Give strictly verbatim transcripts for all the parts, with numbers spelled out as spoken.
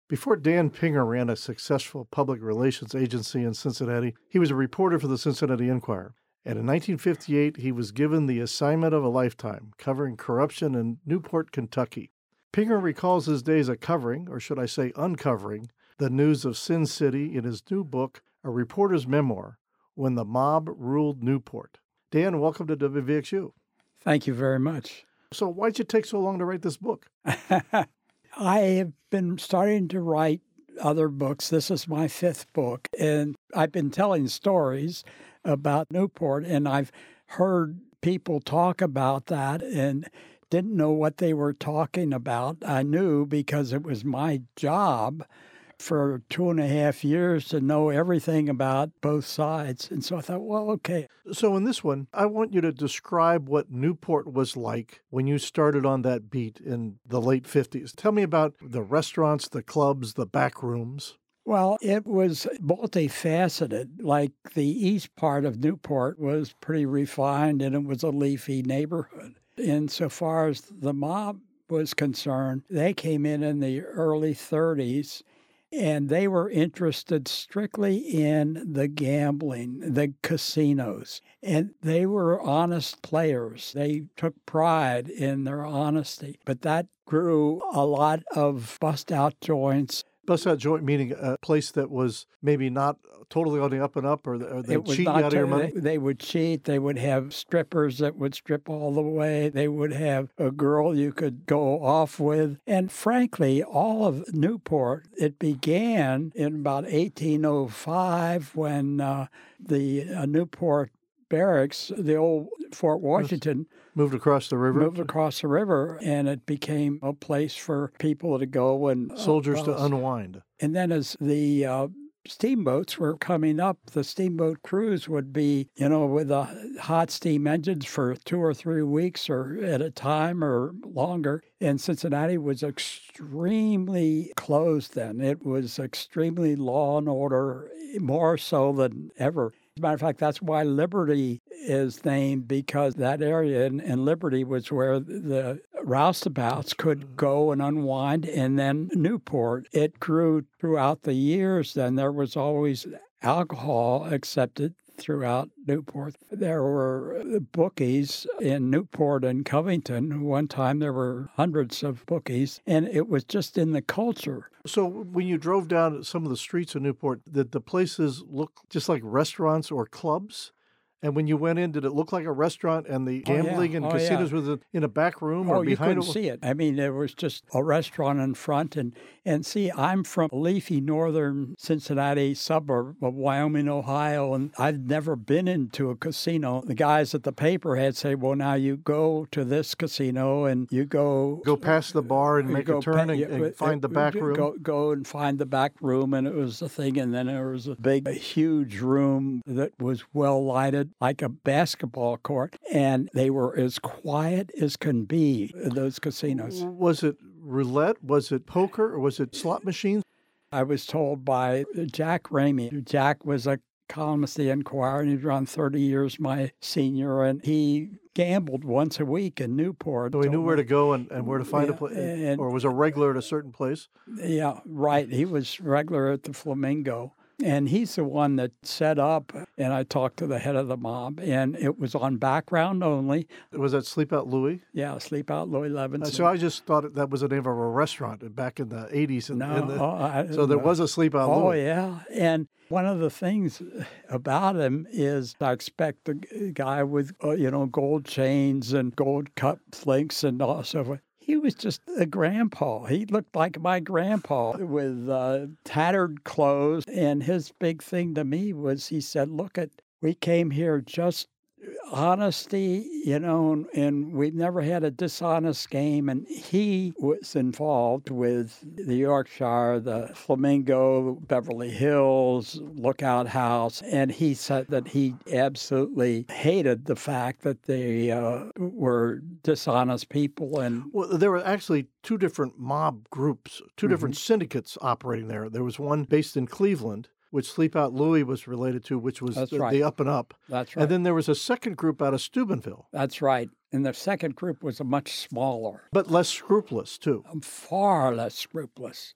Before Dan Pinger ran a successful public relations agency in Cincinnati, he was a reporter for the Cincinnati Enquirer. And in nineteen fifty-eight, he was given the assignment of a lifetime, covering corruption in Newport, Kentucky. Pinger recalls his days of covering, or should I say uncovering, the news of Sin City in his new book, A Reporter's Memoir, When the Mob Ruled Newport. Dan, welcome to W V X U. Thank you very much. So why'd you take so long to write this book? I have been starting to write other books. This is my fifth book, and I've been telling stories about Newport, and I've heard people talk about that and didn't know what they were talking about. I knew because it was my job for two and a half years to know everything about both sides. And so I thought, well, okay. So in this one, I want you to describe what Newport was like when you started on that beat in the late fifties. Tell me about the restaurants, the clubs, the back rooms. Well, it was multifaceted. Like the east part of Newport was pretty refined, and it was a leafy neighborhood. Insofar as the mob was concerned, they came in in the early thirties, and they were interested strictly in the gambling, the casinos. And they were honest players. They took pride in their honesty. But that grew a lot of bust-out joints. Bust-out joint meaning a place that was maybe not totally on the up and up, or, or they cheat you out of your money? They, they would cheat. They would have strippers that would strip all the way. They would have a girl you could go off with. And frankly, all of Newport, it began in about eighteen oh five when uh, the uh, Newport barracks, the old Fort Washington, moved across the river. Moved across the river, and it became a place for people to go and soldiers uh, to unwind. And then as the uh, steamboats were coming up, the steamboat cruise would be, you know, with the hot steam engines for two or three weeks or at a time or longer. And Cincinnati was extremely closed then. It was extremely law and order, more so than ever. As a matter of fact, that's why Liberty is named, because that area in, in Liberty was where the roustabouts could go and unwind. And then Newport, it grew throughout the years. Then there was always alcohol accepted throughout Newport. There were bookies in Newport and Covington. One time there were hundreds of bookies, and it was just in the culture. So when you drove down some of the streets of Newport, did the places look just like restaurants or clubs? And when you went in, did it look like a restaurant and the gambling oh, yeah. and oh, casinos yeah. were in a back room oh, or behind? Oh, you couldn't see it. I mean, there was just a restaurant in front. And, and see, I'm from a leafy northern Cincinnati suburb of Wyoming, Ohio, and I've never been into a casino. The guys at the paper had say, well, now you go to this casino and you go... Go past the bar and make a turn pa- and, and uh, find uh, the back room? Go, go and find the back room, and it was a thing. And then there was a big, a huge room that was well lighted, like a basketball basketball court, and they were as quiet as can be, those casinos. Was it roulette? Was it poker? Or was it slot machines? I was told by Jack Ramey. Jack was a columnist at the Enquirer, and he'd run thirty years my senior, and he gambled once a week in Newport. So he knew where to go and, and where to find yeah, a place, or was a regular at a certain place? Yeah, right. He was regular at the Flamingo. And he's the one that set up, and I talked to the head of the mob, and it was on background only. Was that Sleep Out Louie? Yeah, Sleep Out Louie Levinson. Uh, so I just thought that was the name of a restaurant back in the eighties. And, no, in the, oh, I, so there no. was a Sleep Out oh, Louie. Oh, yeah. And one of the things about him is I expect the guy with, uh, you know, gold chains and gold cup links and all so forth. He was just a grandpa. He looked like my grandpa with uh, tattered clothes. And his big thing to me was he said, look, at we came here just honesty, you know, and, and we've never had a dishonest game. And he was involved with the Yorkshire, the Flamingo, Beverly Hills, Lookout House. And he said that he absolutely hated the fact that they uh, were dishonest people. And well, there were actually two different mob groups, two mm-hmm. different syndicates operating there. There was one based in Cleveland, which Sleep Out Louie was related to, which was the, right. the Up and Up. That's right. And then there was a second group out of Steubenville. That's right. And the second group was a much smaller. But less scrupulous, too. Far less scrupulous.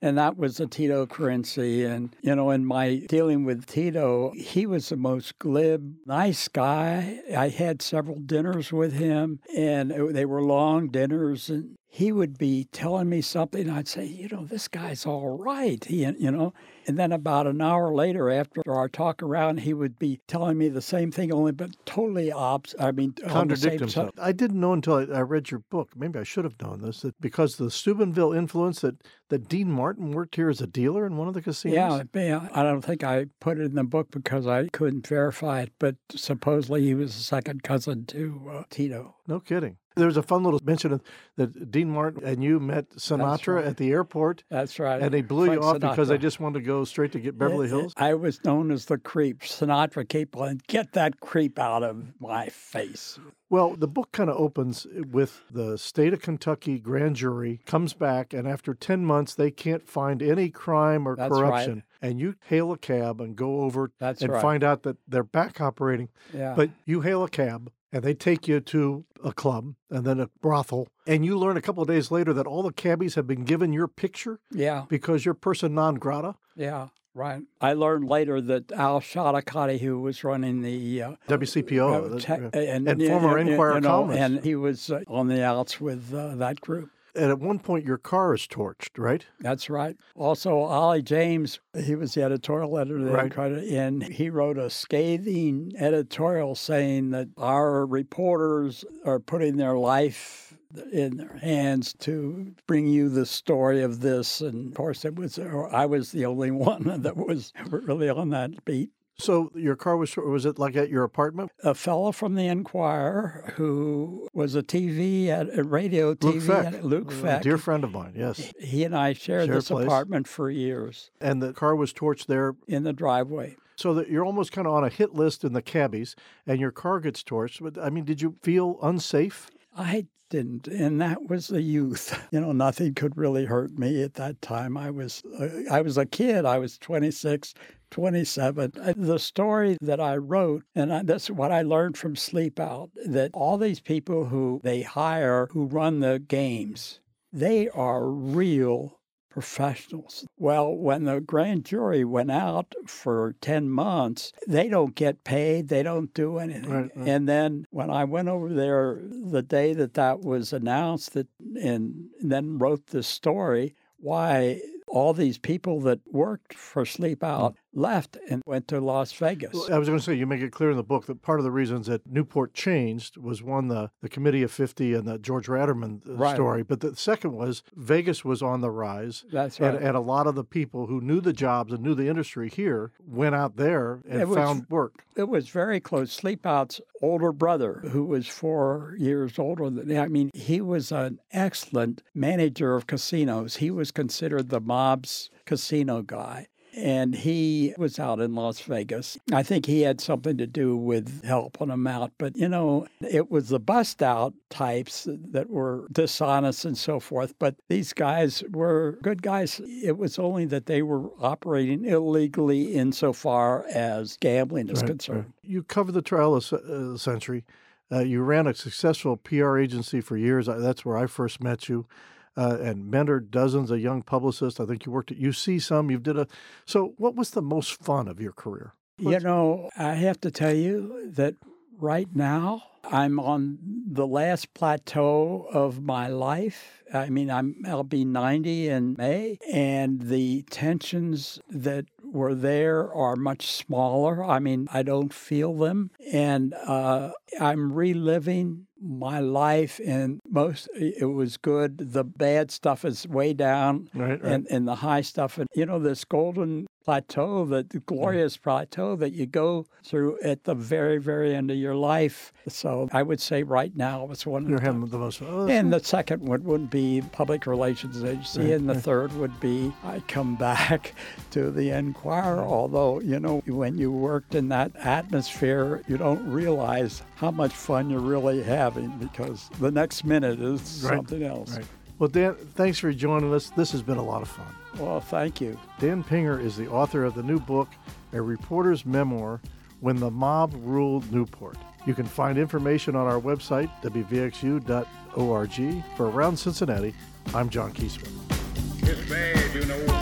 And that was a Tito Carinci. And, you know, in my dealing with Tito, he was the most glib, nice guy. I had several dinners with him, and it, they were long dinners. And he would be telling me something. I'd say, you know, this guy's all right. He, you know, and then about an hour later, after our talk around, he would be telling me the same thing, only but totally opposite. I mean, contradict himself. I didn't know until I, I read your book. Maybe I should have known this, that because of the Steubenville influence, that, that Dean Martin worked here as a dealer in one of the casinos. Yeah, yeah, I don't think I put it in the book because I couldn't verify it, but supposedly he was a second cousin to uh, Tito. No kidding. There was a fun little mention of that Dean Martin and you met Sinatra right. at the airport. That's right. And they blew Frank you off Sinatra. because they just wanted to go straight to get Beverly It- Hills. it- I was known as the creep. Sinatra kept on, get that creep out of my face. Well, the book kind of opens with the state of Kentucky grand jury comes back, and after ten months, they can't find any crime or That's corruption. right. And you hail a cab and go over That's and right. find out that they're back operating. Yeah. But you hail a cab, and they take you to a club and then a brothel. And you learn a couple of days later that all the cabbies have been given your picture yeah. because you're person non grata. Yeah. Right. I learned later that Al Shadakati, who was running the uh, W C P O. uh, the- tech- yeah. and, and you former know, Enquirer you know, columnist. and he was uh, on the outs with uh, that group. And at one point, your car is torched, right? That's right. Also, Ollie James, he was the editorial editor of the Right. Enquirer, and he wrote a scathing editorial saying that our reporters are putting their life in their hands to bring you the story of this. And of course, it was I was the only one that was really on that beat. So your car was, was it like at your apartment? A fellow from the Enquirer who was a T V, at a radio T V, Luke Feck. at- Luke A Feck. dear friend of mine, yes. He and I shared Shared this place. apartment for years And the car was torched there. in the driveway. So that you're almost kind of on a hit list in the cabbies, and your car gets torched. But I mean, did you feel unsafe? I didn't, and that was the youth. You know, nothing could really hurt me at that time. I was, uh, I was a kid. I was twenty-six, twenty-seven. Uh, The story that I wrote, and I, that's what I learned from Sleep Out, that all these people who they hire who run the games, they are real professionals. Well, when the grand jury went out for ten months, they don't get paid. They don't do anything. Right, right. And then when I went over there the day that that was announced that, and then wrote this story, why all these people that worked for Sleep Out left and went to Las Vegas. Well, I was going to say, you make it clear in the book that part of the reasons that Newport changed was one, the, the Committee of fifty and the George Ratterman uh, Right. story. But the second was Vegas was on the rise. That's right. And, and a lot of the people who knew the jobs and knew the industry here went out there and It was- found work. It was very close. Sleep Out's older brother, who was four years older than me, I mean, he was an excellent manager of casinos. He was considered the mob's casino guy. And he was out in Las Vegas. I think he had something to do with helping him out. But, you know, it was the bust out types that were dishonest and so forth. But these guys were good guys. It was only that they were operating illegally insofar as gambling is Right, concerned. right. You covered the trial of uh, Century. Uh, you ran a successful P R agency for years. I- That's where I first met you. Uh, and mentored dozens of young publicists. I think you worked at U C some. You did a. So, what was the most fun of your career? You know, I have to tell you that right now I'm on the last plateau of my life. I mean, I'm I'll be ninety in May, and the tensions that were there are much smaller. I mean, I don't feel them, and uh, I'm reliving my life, and most it was good. The bad stuff is way down, Right, right. and and the high stuff, and you know, this golden plateau, that the glorious plateau that you go through at the very, very end of your life. So I would say right now it's one of You're the having the most. Oh, that's and the second one would be public relations agency, Right, and the right. third would be I come back to the Enquirer. Although, you know, when you worked in that atmosphere, you don't realize how much fun you're really having, because the next minute is Right, something else. right. Well, Dan, thanks for joining us. This has been a lot of fun. Well, thank you. Dan Pinger is the author of the new book, A Reporter's Memoir, When the Mob Ruled Newport. You can find information on our website, w v x u dot org. For Around Cincinnati, I'm John Kiesman. It's bad, you know.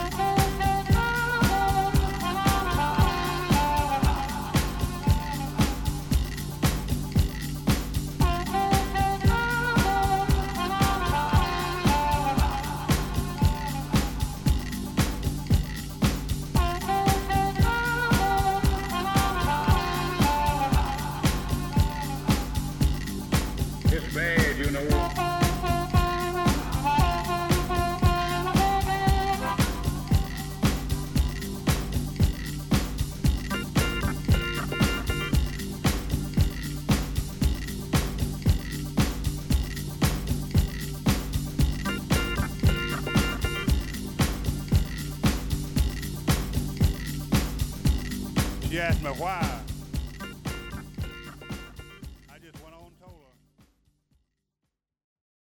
ask me why,